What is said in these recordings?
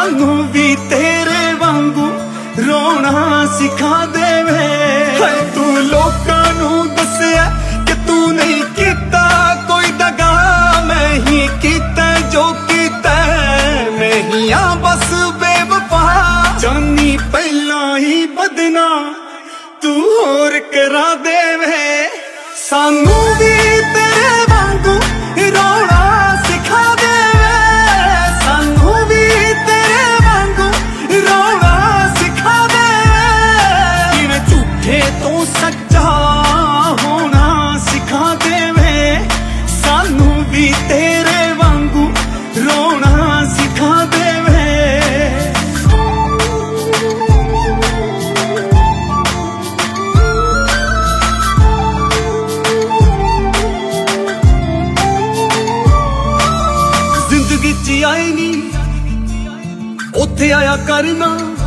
सानू भी तेरे वांगू रोना सिखा देवे। तू लोकां नू दस्या कि तू नहीं कीता कोई दगा, मैं ही कीता जो कीता, मैं ही आ बस बेवफा। जानी पहला ही बदना तू होर करा देवे। सानू भी तेरे वांगू रोना सिखा देवे, सानू भी तेरे वांगू रोना सिखा देवे। कि झूठे तो सच्चा होना सिखा देवे, सानू भी तेरे वांगू रोना सिखा देवे। जिंदगी च आए नी उथे आया करना,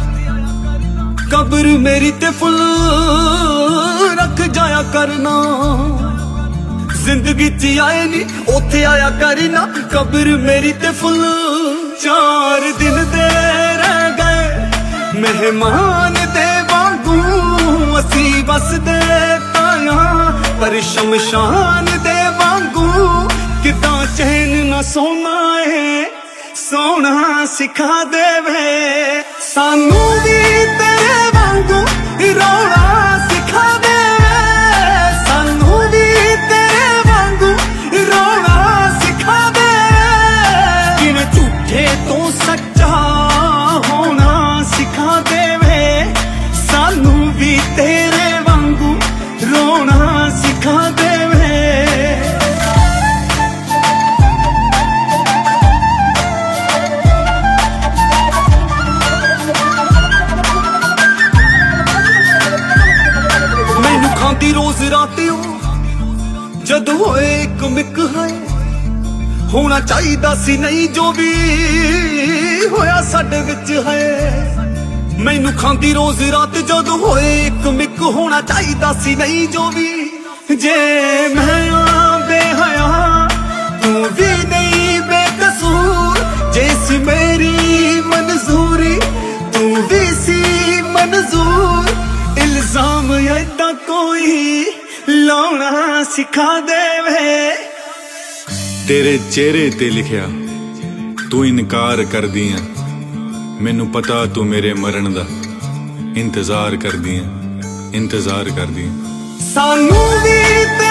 कब्र मेरी ते फुल रख जाया करना। जिंदगी च आए नी उथे आया करना, कब्र मेरी ते फुल। 4 दिन दे रह गए मेहमान दे वांगू, असी बस दे ताया पर शमशान दे वांगू। किदा चैन न सोना है सोना सिखा देवे। सानू भी तेरे वांगू रोना सिखा देवे, सानू भी तेरे वांगू रोना सिखा देवे। कि झूठे तो सच्चा होना सिखा देवे, सानू भी तेरे वांगू रोना सिखा देवे। खांदी रोज रात जद होए एक मिक है, होना चाहिदा सी नहीं जो भी होया साडे विच है। मैनू खांदी रोज रात जद होए एक मिक, होना चाहिदा सी नहीं जो भी। जे मैं बेहया तू भी नहीं बेकसूर, जैसी मेरी मंजूरी तू भी सी मंजूर। इल्जाम ऐदा कोई लाउना सिखा देवे। तेरे चेहरे ते लिखिया तू इनकार कर दिया, मैनू पता तू मेरे मरण दा इंतजार कर दिया, इंतजार कर दिया। सानू भी